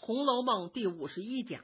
红楼梦》第51讲。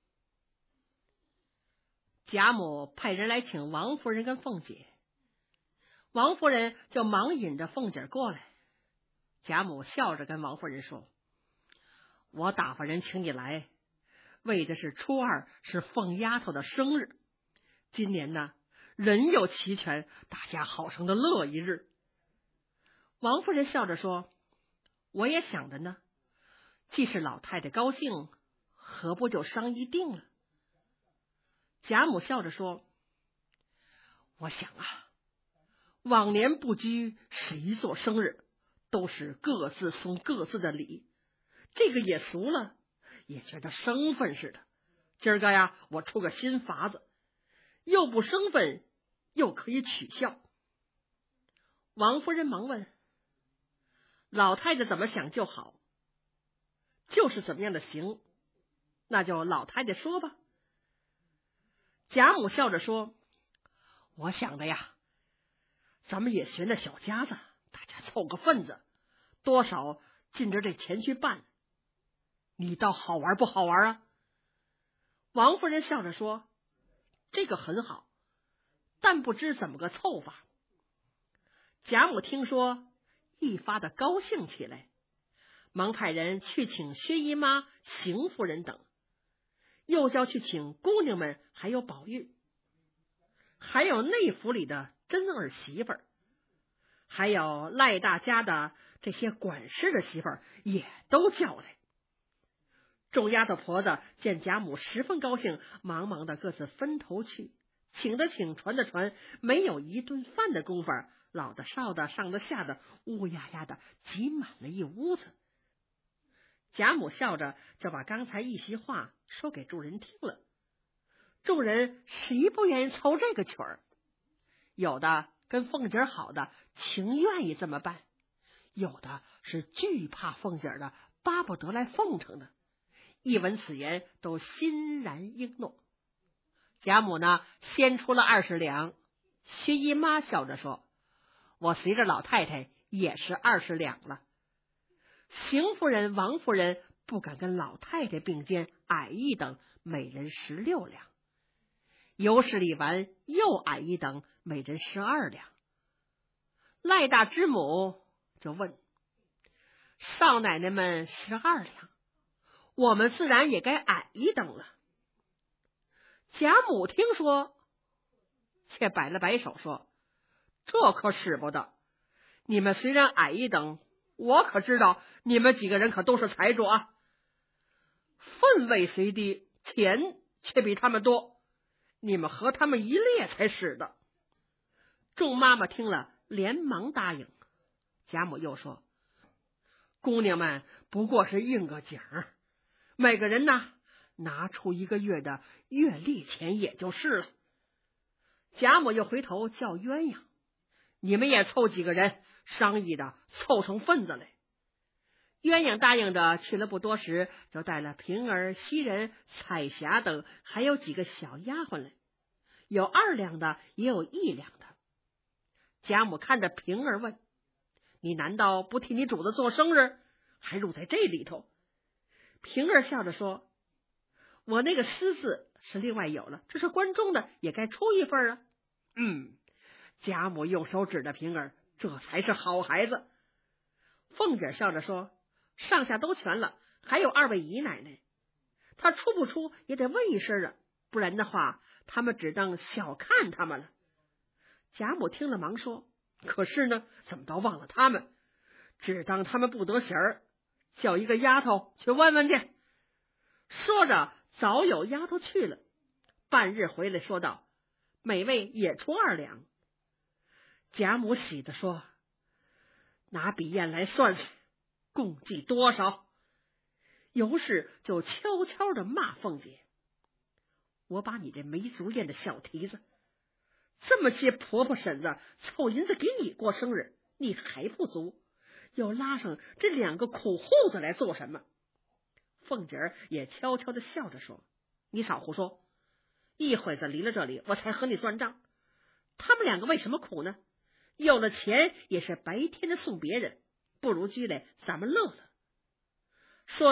贾母派人来请王夫人跟凤姐，王夫人就忙引着凤姐过来。贾母笑着跟王夫人说：“我打发人请你来，为的是初二是凤丫头的生日。今年呢，人又齐全，大家好生的乐一日。”王夫人笑着说：“我也想的呢，既是老太太高兴，何不就商议定了？”贾母笑着说：“我想啊，往年不拘谁做生日，都是各自送各自的礼，这个也俗了，也觉得生分似的。今儿个呀，我出个新法子，又不生分，又可以取笑。”王夫人忙问：“老太太怎么想就好？就是怎么样的行，那就老太太说吧。”贾母笑着说：“我想的呀，咱们也学那小家子，大家凑个份子，多少尽着这钱去办，你倒好玩不好玩啊？”王夫人笑着说：“这个很好，但不知怎么个凑法。”贾母听说，一发的高兴起来，忙派人去请薛姨妈、邢夫人等，又叫去请姑娘们，还有宝玉，还有内府里的真儿媳妇儿，还有赖大家的这些管事的媳妇儿也都叫来。众丫头婆子见贾母十分高兴，忙忙的各自分头去，请的请，传的传，没有一顿饭的功夫，老的少的上的下的，乌压压的挤满了一屋子。贾母笑着就把刚才一席话说给众人听了。众人谁不愿意凑这个曲儿？有的跟凤姐好的情愿意这么办，有的是惧怕凤姐的，巴不得来奉承的。一闻此言，都欣然应诺。贾母呢，先出了20两。薛姨妈笑着说：“我随着老太太也是20两了。”邢夫人、王夫人不敢跟老太太并肩，矮一等，每人16两。尤氏、李纨又矮一等，每人12两。赖大之母就问：“少奶奶们12两，我们自然也该矮一等了。”贾母听说，却摆了摆手说：“这可使不得！你们虽然矮一等，我可知道你们几个人可都是财主啊，分位虽低，钱却比他们多，你们和他们一列才使的。”众妈妈听了，连忙答应。贾母又说：“姑娘们不过是应个景儿，每个人呢拿出1个月的月例钱也就是了。”贾母又回头叫鸳鸯：“你们也凑几个人，商议的凑成份子来。”鸳鸯答应着，去了不多时，就带了平儿、袭人、彩霞等，还有几个小丫鬟来，有2两的，也有1两的。贾母看着平儿问：“你难道不替你主子做生日，还入在这里头？”平儿笑着说：“我那个诗字是另外有了，这是关中的，也该出一份啊。”贾母用手指着平儿：“这才是好孩子。”凤姐笑着说：“上下都全了，还有2位姨奶奶，他出不出也得问一声啊，不然的话，他们只当小看他们了。”贾母听了，忙说：“可是呢，怎么倒忘了他们？只当他们不得闲儿，叫一个丫头去问问去。”说着，早有丫头去了，半日回来说道：“每位也出2两。”贾母喜地说：“拿笔砚来算算，共计多少？”尤氏就悄悄的骂凤姐：“我把你这没足验的小蹄子，这么些婆婆婶子凑银子给你过生日，你还不足，又拉上这2个苦户子来做什么？”凤姐儿也悄悄的笑着说：“你少胡说，一会子离了这里，我才和你算账。他们2个为什么苦呢？有了钱也是白天的送别人，不如居来咱们乐乐。”说着，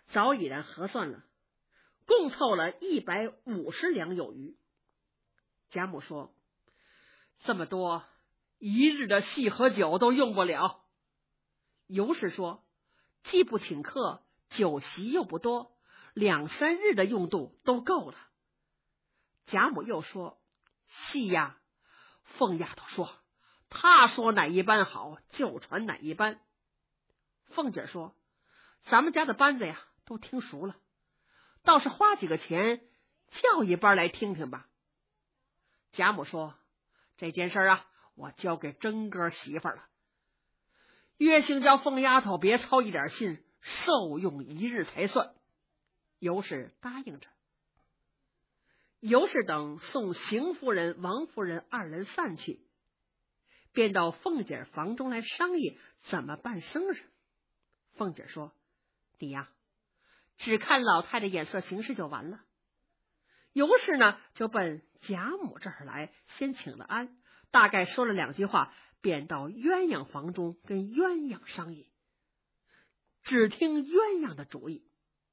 早已然核算了，共凑了150两有余。贾母说：“这么多，一日的戏和酒都用不了。”尤氏说：“既不请客，酒席又不多，2、3日的用度都够了。”贾母又说：“戏呀，凤丫头说，她说哪一班好，就传哪一班。”凤姐说：“咱们家的班子呀，都听熟了，倒是花几个钱叫一班来听听吧。”贾母说：“这件事啊，我交给真哥媳妇了。约幸叫凤丫头别操一点心，受用1日才算。”尤氏答应着。尤氏等送邢夫人、王夫人2人散去，便到凤姐房中来商议怎么办生日。凤姐说：“你呀，只看老太太眼色行事就完了。”尤氏呢，就奔贾母这儿来，先请了安，大概说了2句话，便到鸳鸯房中跟鸳鸯商议，只听鸳鸯的主意。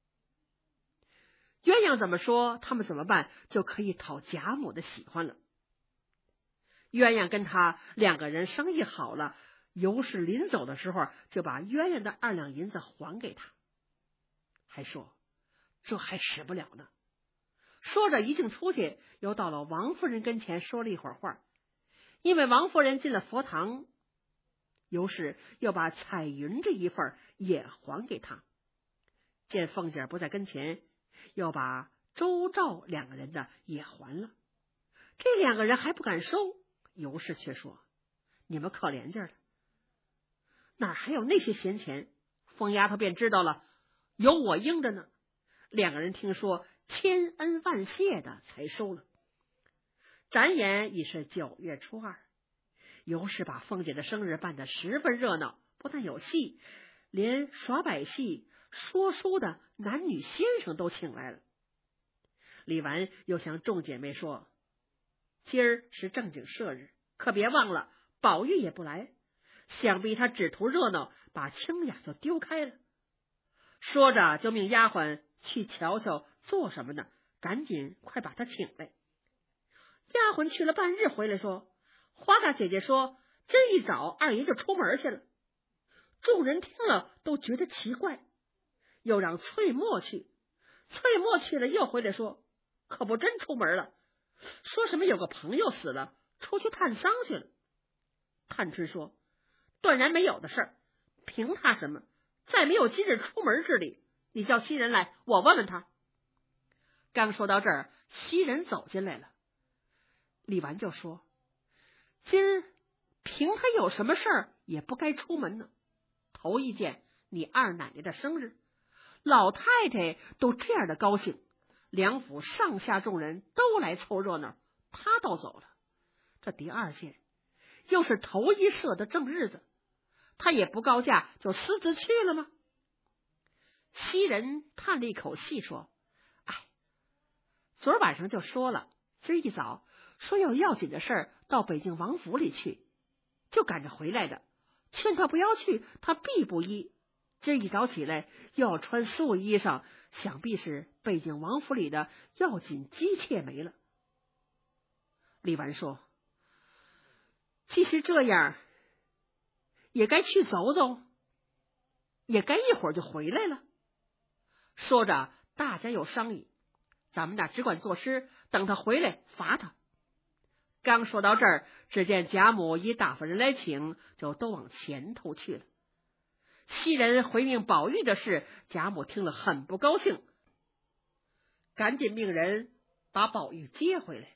鸳鸯怎么说，他们怎么办，就可以讨贾母的喜欢了。鸳鸯跟他2个人商议好了，尤氏临走的时候就把鸳鸯的2两银子还给他，还说这还使不了呢。说着一径出去，又到了王夫人跟前说了一会儿话。因为王夫人进了佛堂，尤氏又把彩云这一份也还给他。见凤姐不在跟前，又把周兆2个人的也还了。这2个人还不敢收，尤氏却说：“你们可怜劲儿了，哪还有那些闲钱？”凤丫头便知道了，有我应的呢。2个人听说，千恩万谢的才收了。转眼已是9月初2，尤氏把凤姐的生日办得十分热闹，不但有戏，连耍百戏、说书的男女先生都请来了。李纨又向众姐妹说：“今儿是正经社日，可别忘了宝玉也不来，想必他只图热闹，把清雅就丢开了。”说着就命丫鬟去瞧瞧做什么呢，赶紧快把他请来。丫鬟去了半日回来说：“花大姐姐说今儿一早二爷就出门去了。”众人听了都觉得奇怪，又让翠墨去。翠墨去了又回来说：“可不真出门了，说什么有个朋友死了，出去探丧去了。”探春说：“断然没有的事儿，凭他什么？再没有今日出门之理。你叫袭人来，我问问他。”刚说到这儿，袭人走进来了。李纨就说：“今儿凭他有什么事儿，也不该出门呢。头一件你二奶奶的生日，老太太都这样的高兴，梁府上下众人都来凑热闹，他倒走了。这第二件又是头一社的正日子，他也不告假就私自去了吗？”袭人叹了一口气说：“哎，昨儿晚上就说了，今儿一早说要紧的事儿到北京王府里去，就赶着回来的。劝他不要去，他必不依。今儿一早起来又要穿素衣裳，想必是北京王府里的要紧姬妾没了。”李纨说：“既是这样，也该去走走，也该一会儿就回来了。”说着大家又商议，咱们俩只管作诗，等他回来罚他。刚说到这儿，只见贾母一打发人来请，就都往前头去了。袭人回命宝玉的事，贾母听了很不高兴，赶紧命人把宝玉接回来。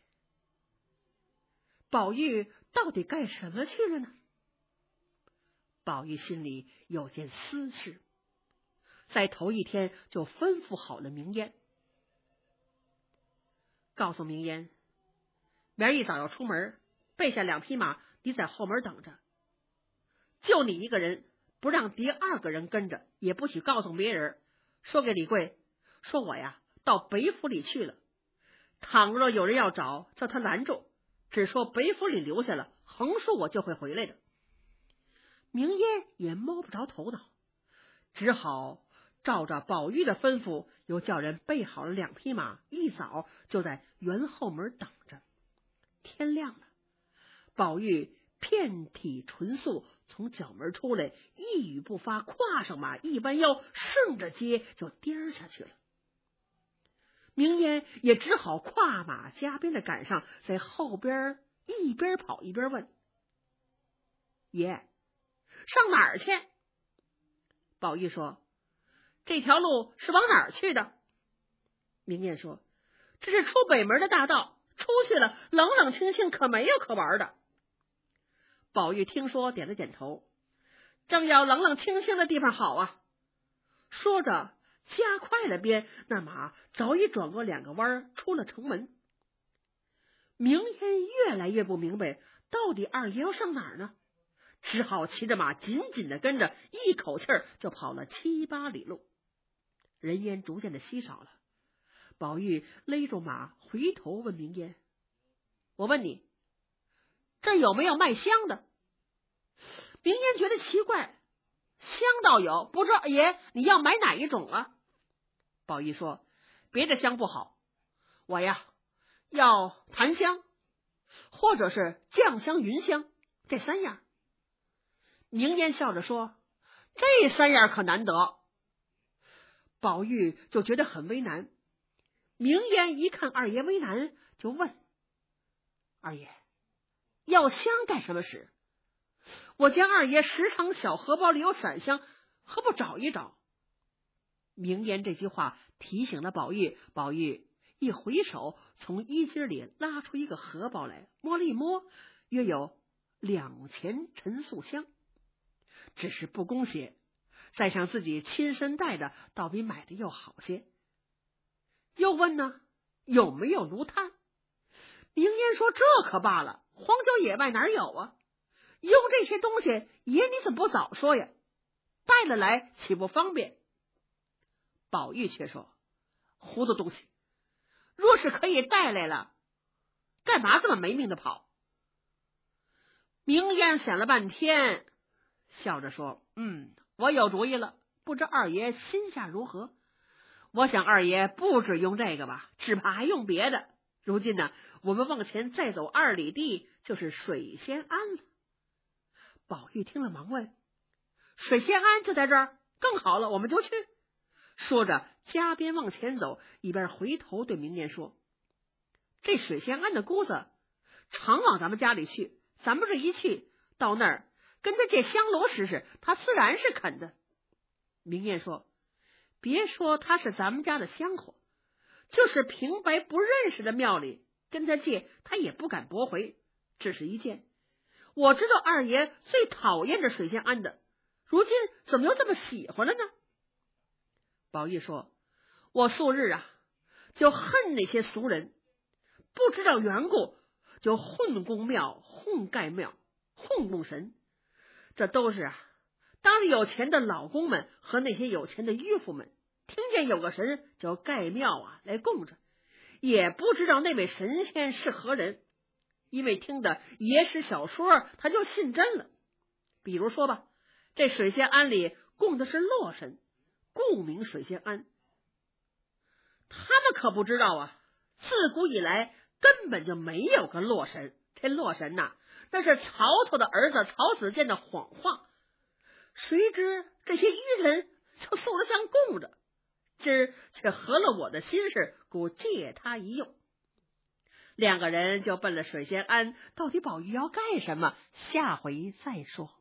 宝玉到底干什么去了呢？宝玉心里有件私事，在头一天就吩咐好了明烟，告诉明烟，明儿一早要出门，备下2匹马，你在后门等着，就你一个人，不让第2个人跟着，也不许告诉别人。说给李贵，说我呀到北府里去了，倘若有人要找，叫他拦住，只说北府里留下了，横竖我就会回来的。明烟也摸不着头脑，只好照着宝玉的吩咐，又叫人备好了2匹马，一早就在园后门等着。天亮了，宝玉遍体纯素，从角门出来，一语不发，跨上马，一弯腰，顺着街就颠下去了。明烟也只好跨马加鞭的赶上，在后边一边跑一边问：“爷，上哪儿去？”宝玉说：“这条路是往哪儿去的？”明艳说：“这是出北门的大道，出去了冷冷清清，可没有可玩的。”宝玉听说，点了点头，正要冷冷清清的地方好啊。说着加快了鞭，那马早已转过2个弯，出了城门。明烟越来越不明白，到底二爷要上哪儿呢？只好骑着马紧紧的跟着，一口气就跑了7、8里路。人烟逐渐的稀少了，宝玉勒住马，回头问明烟：“我问你，这有没有卖香的？”明烟觉得奇怪，香倒有，不知道爷你要买哪一种啊？宝玉说：“别的香不好，我呀要檀香，或者是酱香、云香，这3样。”明烟笑着说：“这3样可难得。”宝玉就觉得很为难。明烟一看二爷为难，就问：“二爷要香干什么使？我见二爷时常小荷包里有散香，何不找一找？”明烟这句话提醒了宝玉，宝玉一回手，从衣襟里拉出一个荷包来，摸了一摸，约有2钱陈素香，只是不公些，再想自己亲身带的，倒比买的又好些。又问呢，有没有炉炭？明烟说：“这可罢了，荒郊野外哪有啊？用这些东西，爷你怎么不早说呀？带了来岂不方便？”宝玉却说：“糊涂东西，若是可以带来了，干嘛这么没命的跑？”明烟想了半天，笑着说：“我有主意了，不知二爷心下如何？我想二爷不止用这个吧，只怕还用别的。如今呢，我们往前再走2里地，就是水仙庵了。”宝玉听了，忙问：“水仙庵就在这儿？更好了，我们就去。”说着加鞭往前走，一边回头对明烟说：“这水仙庵的姑子常往咱们家里去，咱们这一去到那儿跟他借香炉试试，他自然是肯的。”明烟说：“别说他是咱们家的香火，就是平白不认识的庙里跟他借，他也不敢驳回。只是一件，我知道二爷最讨厌这水仙庵的，如今怎么又这么喜欢了呢？”宝玉说：“我素日啊就恨那些俗人，不知道缘故就混公庙、混盖庙、混供神，这都是当里有钱的老公们和那些有钱的迂腐们，听见有个神就盖庙来供着，也不知道那位神仙是何人，因为听的野史小说，他就信真了。比如说吧，这水仙庵里供的是洛神，故名水仙庵。他们可不知道自古以来根本就没有个洛神，这洛神那是曹操的儿子曹子建的谎话。谁知这些愚人就塑了像供着，今儿却合了我的心事，故借他一用。2个人就奔了水仙庵，到底宝玉要干什么？下回再说。